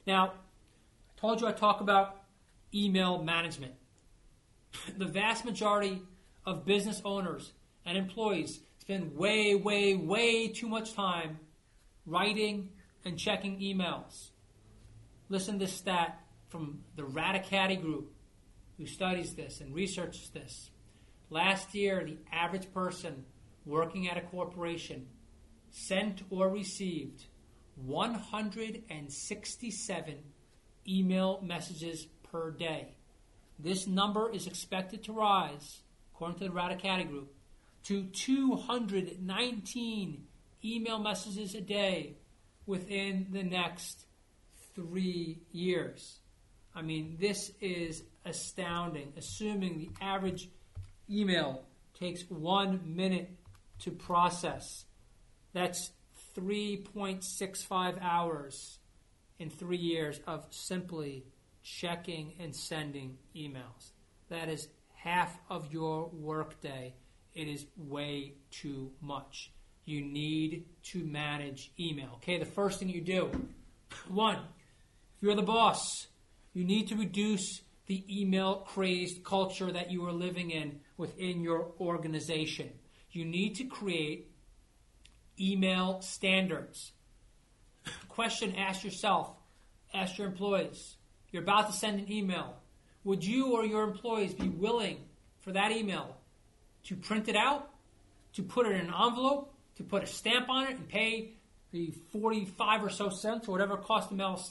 Now, I told you I talk about email management. The vast majority of business owners and employees spend way, way, way too much time writing and checking emails. Listen to this stat from the Radicati Group, who studies this and researches this. Last year, the average person working at a corporation sent or received 167 email messages per day. This number is expected to rise, according to the Radicati Group, to 219 email messages a day within the next 3 years. I mean, this is astounding, assuming the average email takes 1 minute to process. That's 3.65 hours in 3 years of simply checking and sending emails. That is half of your workday. It is way too much. You need to manage email. Okay, the first thing you do, one, if you're the boss, you need to reduce the email-crazed culture that you are living in within your organization. You need to create email standards. Question, ask yourself, ask your employees. You're about to send an email. Would you or your employees be willing for that email to print it out, to put it in an envelope, to put a stamp on it and pay the 45 or so cents or whatever it costs to mail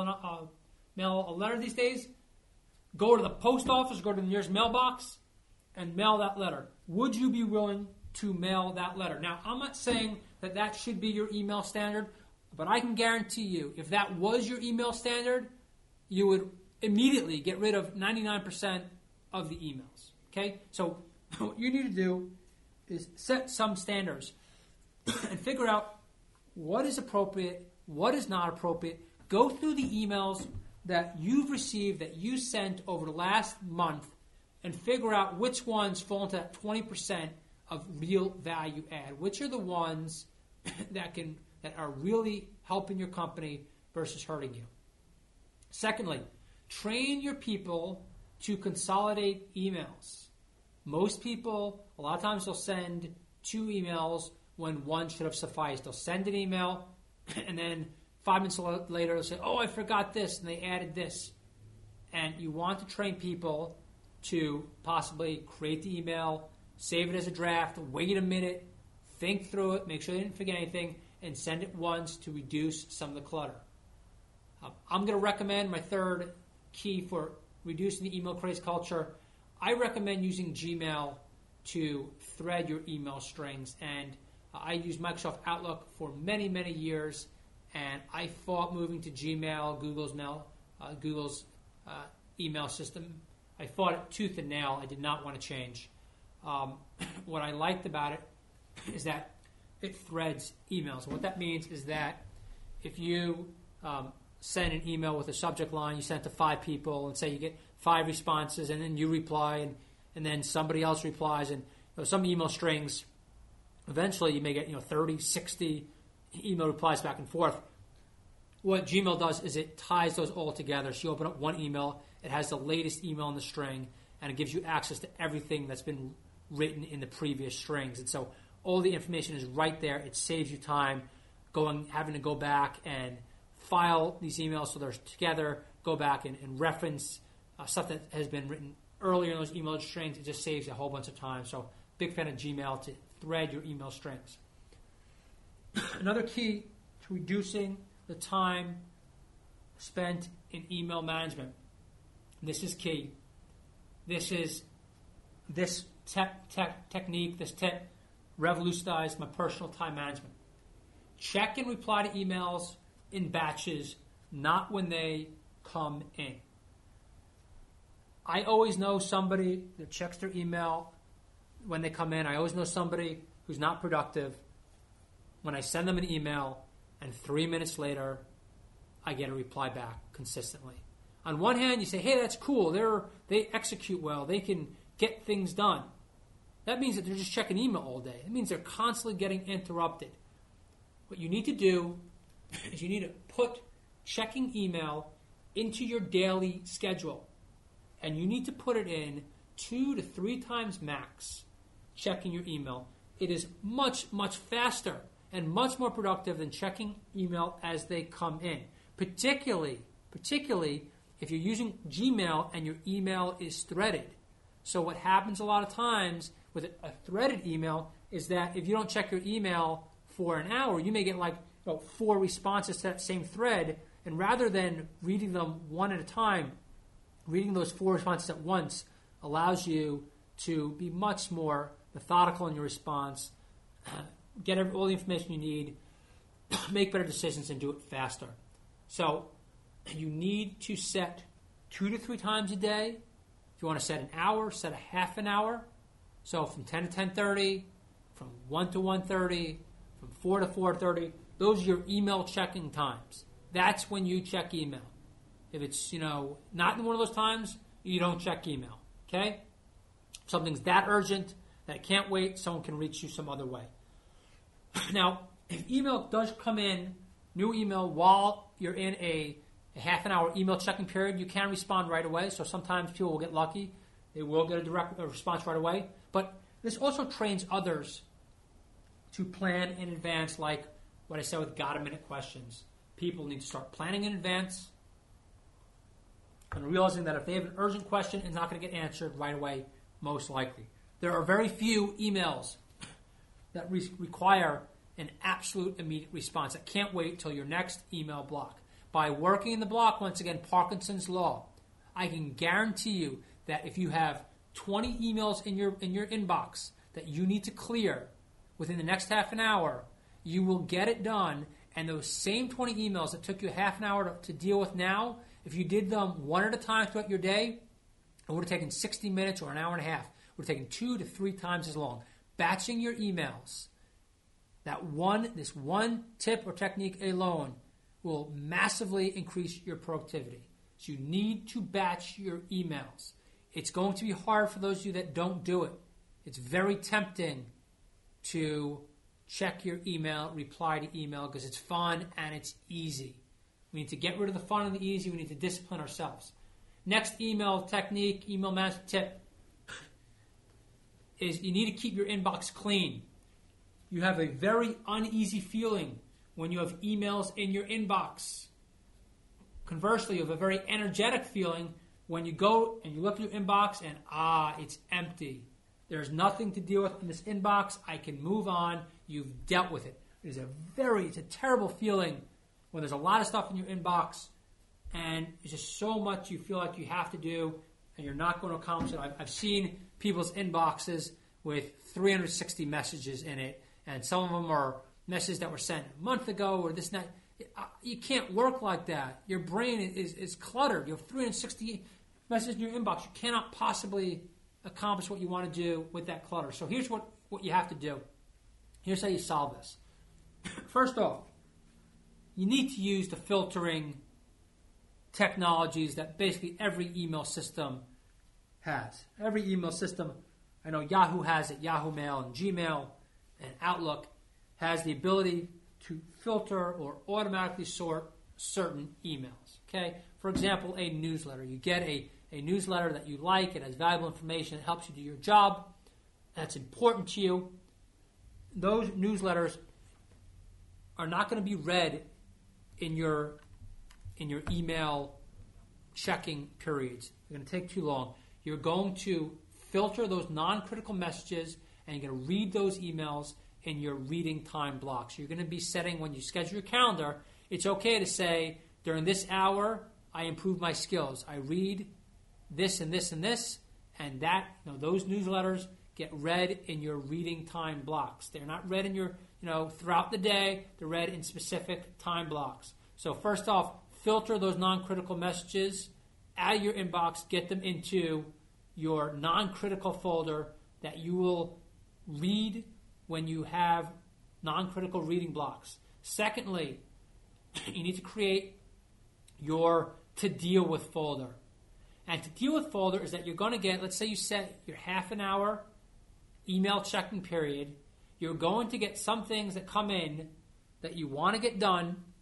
a letter these days? Go to the post office, go to the nearest mailbox, and mail that letter. Would you be willing to mail that letter? Now, I'm not saying that that should be your email standard, but I can guarantee you, if that was your email standard, you would immediately get rid of 99% of the emails. Okay? So what you need to do is set some standards and figure out what is appropriate, what is not appropriate. Go through the emails that you've received, that you sent over the last month, and figure out which ones fall into that 20% of real value add. Which are the ones that are really helping your company versus hurting you. Secondly, train your people to consolidate emails. Most people, a lot of times, they'll send 2 emails when one should have sufficed. They'll send an email, and then 5 minutes later, they'll say, oh, I forgot this, and they added this. And you want to train people to possibly create the email, save it as a draft, wait a minute, think through it, make sure they didn't forget anything, and send it once to reduce some of the clutter. I'm going to recommend my third key for reducing the email craze culture. I recommend using Gmail to thread your email strings. And I used Microsoft Outlook for many, many years, and I fought moving to Gmail, Google's email system. I fought it tooth and nail. I did not want to change. What I liked about it is that it threads emails. What that means is that if you send an email with a subject line, you send it to 5 people, and say you get 5 responses, and then you reply, and then somebody else replies, and some email strings, eventually you may get 30, 60 email replies back and forth. What Gmail does is it ties those all together. So you open up one email, it has the latest email in the string, and it gives you access to everything that's been written in the previous strings. And so all the information is right there. It saves you time having to go back and file these emails so they're together, go back and reference stuff that has been written earlier in those email strings. It just saves you a whole bunch of time. So big fan of Gmail to thread your email strings. Another key to reducing the time spent in email management. This is key. This technique, this tip revolutionized my personal time management. Check and reply to emails in batches, not when they come in. I always know somebody that checks their email when they come in. I always know somebody who's not productive when I send them an email, and 3 minutes later, I get a reply back consistently. On one hand, you say, hey, that's cool. They execute well. They can get things done. That means that they're just checking email all day. It means they're constantly getting interrupted. What you need to do is you need to put checking email into your daily schedule. And you need to put it in 2 to 3 times max, checking your email. It is much, much faster and much more productive than checking email as they come in. Particularly if you're using Gmail and your email is threaded. So what happens a lot of times with a threaded email is that if you don't check your email for an hour, you may get 4 responses to that same thread, and rather than reading them one at a time, reading those 4 responses at once allows you to be much more methodical in your response, get all the information you need, make better decisions, and do it faster. So you need to set 2 to 3 times a day. If you want to set an hour, set a half an hour. So from 10 to 10:30, from 1 to 1:30, from 4 to 4:30, those are your email checking times. That's when you check email. If it's, not in one of those times, you don't check email, okay? If something's that urgent that it can't wait, someone can reach you some other way. Now, if email does come in, new email, while you're in a half an hour email checking period, you can respond right away. So sometimes people will get lucky. They will get a direct response right away. But this also trains others to plan in advance, like what I said with got-a-minute questions. People need to start planning in advance and realizing that if they have an urgent question, it's not going to get answered right away, most likely. There are very few emails that require an absolute immediate response. I can't wait till your next email block. By working in the block, once again, Parkinson's Law, I can guarantee you that if you have 20 emails in your inbox that you need to clear within the next half an hour, you will get it done. And those same 20 emails that took you half an hour to deal with now, if you did them one at a time throughout your day, it would have taken 60 minutes or an hour and a half. It would have taken 2 to 3 times as long. Batching your emails, this one tip or technique alone will massively increase your productivity. So you need to batch your emails. It's going to be hard for those of you that don't do it. It's very tempting to check your email, reply to email, because it's fun and it's easy. We need to get rid of the fun and the easy. We need to discipline ourselves. Next email technique, email management tip, is you need to keep your inbox clean. You have a very uneasy feeling when you have emails in your inbox. Conversely, you have a very energetic feeling when you go and you look at your inbox and, it's empty. There's nothing to deal with in this inbox. I can move on. You've dealt with it. It's a terrible feeling when there's a lot of stuff in your inbox and there's just so much you feel like you have to do and you're not going to accomplish it. I've seen people's inboxes with 360 messages in it, and some of them are messages that were sent a month ago or this and that. You can't work like that. Your brain is cluttered. You have 360 messages in your inbox. You cannot possibly accomplish what you want to do with that clutter. So here's what you have to do. Here's how you solve this. First off, you need to use the filtering technologies that basically every email system has. Every email system, I know Yahoo has it, Yahoo Mail and Gmail and Outlook has the ability to filter or automatically sort certain emails. Okay? For example, a newsletter. You get a newsletter that you like, it has valuable information, it helps you do your job, that's important to you. Those newsletters are not going to be read in your email checking periods. They're going to take too long. You're going to filter those non-critical messages and you're going to read those emails in your reading time blocks. You're going to be setting, when you schedule your calendar, it's okay to say, during this hour, I improve my skills. I read this and this and this, and that, those newsletters get read in your reading time blocks. They're not read in your, throughout the day. They're read in specific time blocks. So first off, filter those non-critical messages out of your inbox. Get them into your non-critical folder that you will read when you have non-critical reading blocks. Secondly, you need to create your to deal with folder. And to deal with folder is that you're going to get, let's say you set your half an hour email checking period. You're going to get some things that come in that you want to get done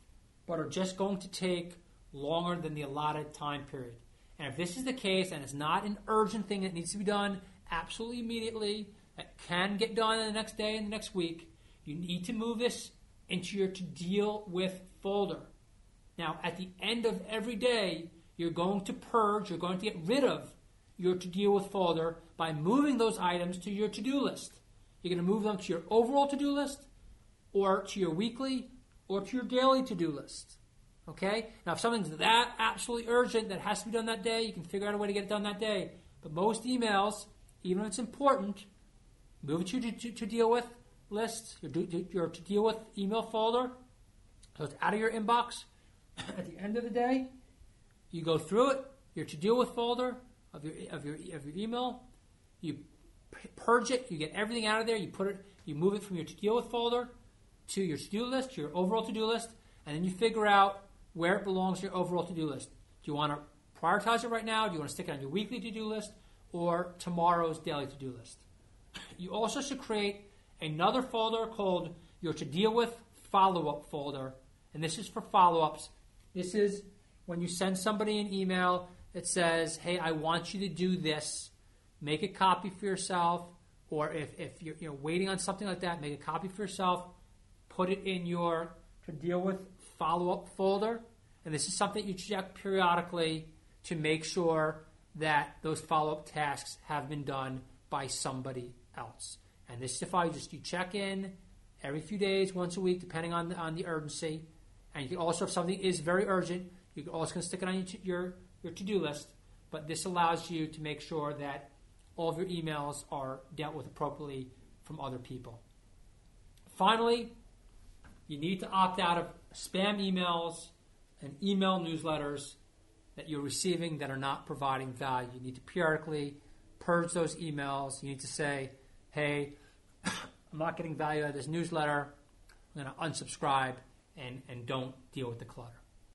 but are just going to take longer than the allotted time period. And if this is the case, and it's not an urgent thing that needs to be done absolutely immediately, that can get done in the next day and the next week, you need to move this into your to deal with folder. Now, at the end of every day, you're going to purge, you're going to get rid of your to deal with folder by moving those items to your to-do list. You're going to move them to your overall to-do list, or to your weekly, or to your daily to-do list. Okay? Now, if something's that absolutely urgent that has to be done that day, you can figure out a way to get it done that day. But most emails, even if it's important, move it to your to deal with list, your to deal with email folder, so it's out of your inbox. At the end of the day, you go through it, your to deal with folder of your email, you purge it, you get everything out of there, you move it from your to deal with folder to your to do list, to your overall to do list, and then you figure out where it belongs to your overall to do list. Do you want to prioritize it right now? Do you want to stick it on your weekly to do list or tomorrow's daily to do list? You also should create another folder called your to deal with follow-up folder, and this is for follow-ups. This is when you send somebody an email that says, hey, I want you to do this. Make a copy for yourself, or if you're waiting on something like that, make a copy for yourself, put it in your to deal with follow-up folder, and this is something you check periodically to make sure that those follow-up tasks have been done by somebody else. And this is if you check in every few days, once a week, depending on the urgency. And you can also, if something is very urgent, you can also stick it on your to-do list. But this allows you to make sure that all of your emails are dealt with appropriately from other people. Finally, you need to opt out of spam emails and email newsletters that you're receiving that are not providing value. You need to periodically purge those emails. You need to say, hey, I'm not getting value out of this newsletter. I'm going to unsubscribe and don't deal with the clutter.